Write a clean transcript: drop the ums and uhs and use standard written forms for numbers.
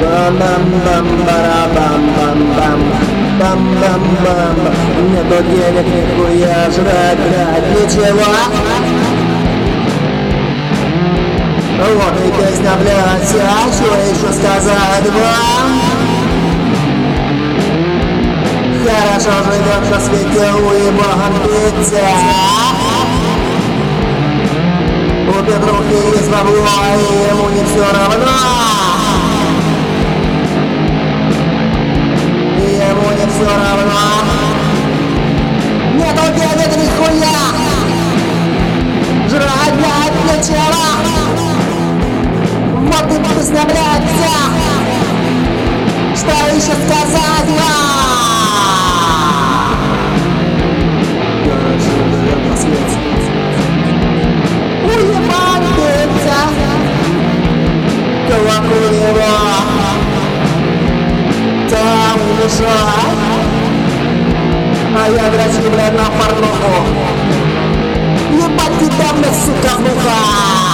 Бам-бам-бам-бам-бам-бам. Бам-бам-бам. Нету денег, нихуя жрать, блядь, ничего. Вот и песня, блядь, а что еще сказать вам? Хорошо живешь на свете, уебан пицца. У Петрухи есть бабло, и ему не все равно. И ему не все равно. Нету денег нихуя. Жрать, блядь, нечего. Вот и песня, блядь, вся. Что еще сказать вам? Уебан пицца. Колокольного. Там лежать. А я дрочу, блядь, на порнуху. Ебать тебя, блядь, сука, муха.